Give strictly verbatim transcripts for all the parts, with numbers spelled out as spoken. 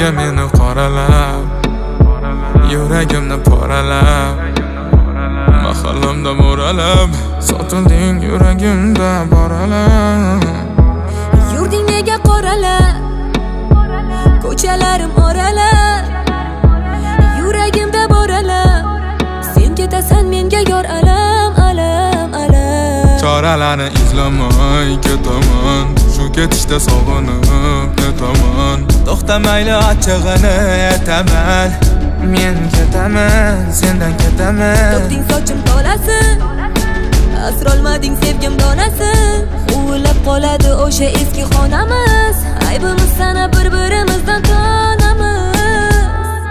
Nega meni qoralab, yuragimni poralab, mahallamda mo'ralab, sotilding yuragimda boralab. Yurding nega qoralab, ko'chalarim oralab, yuragimda boralab, sen ketasan menga yor alam, alam, alam. Choralarni izlamay ketaman, shu ketishda sog'inib netaman. To'xtamayli achchig'ini aytaman, men ketaman, sendan ketaman. To'kding sochim tolasi, asrolmading sevgim donasi. Huvillab qoladi o'sha eski xonamiz, aybimiz sana bir-birimizdan tonamiz.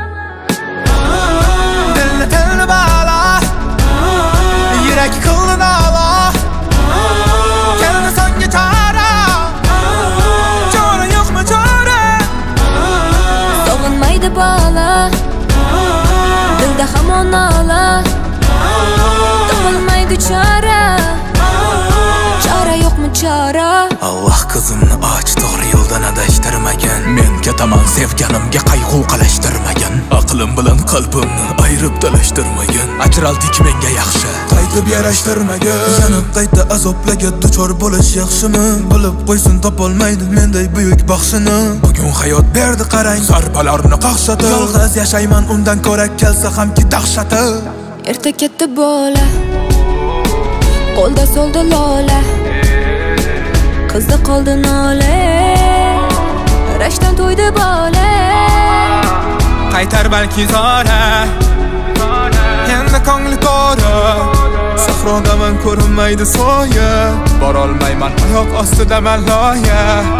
Dilni tilni bala, yurak qildi nala, keldi songa chora, chora yo'qmi chora? Sog'inmaydi bola, dilda hamon nola, topolmaydi chora, chora yo'qmi chora? Alloh qizimni och, to'g'ri yo'ldan adashtirmagan. Men ketaman sevganimga qayg'u qalashtirmagan. Aqlim bilan qalbimni ayirib talashtirmagan. Ajraldik menga yaxshi, qaytib yarashtirmagan. Yanib qayta azoblarga duchor bo'lish yaxshimi? Bilib qo'ysin topolmaydi menday buyuk baxshini. Bugun hayot berdi qarang, zarbalarni qaqshati. Yolg'iz yashayman undan ko'ra kelsa hamki dahshati. Erta ketdi bola, qo'lda soldi lola, qizda qoldi nola, rashdan to'ydi bola. Qaytar balki zora, endi ko'ngli to'ra. Sahrodaman ko'rinmaydi soya, borolmayman oyoq ostidaman loya.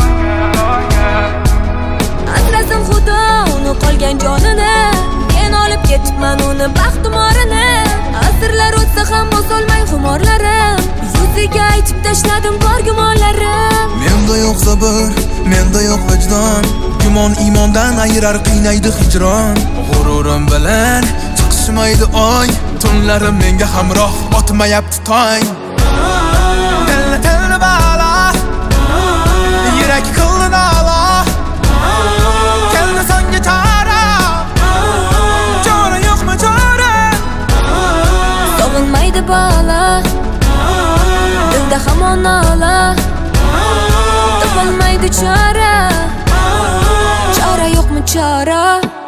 Asrasin xudo uni qolgan jonini, men olib ketibman uni baxtimorini. Asrlar o'tsa ham bosolmay xumorlarim, yuziga aytib tashladim bor gumonlarim. Menda yo'q sabr, menda yo'q vijdon, gumon iymondan ayirar qiynaydi hijron. G'ururim bilan chiqishmaydi oy, tunlarim menga hamroh otmayapti tong. Dilni tilni bala, yurak qildi nala, keldi songa chora, chora yo'qmi chora? Sog'inmaydi bola, dilda hamon nola, topolmaydi chora, chora yo'qmi chora?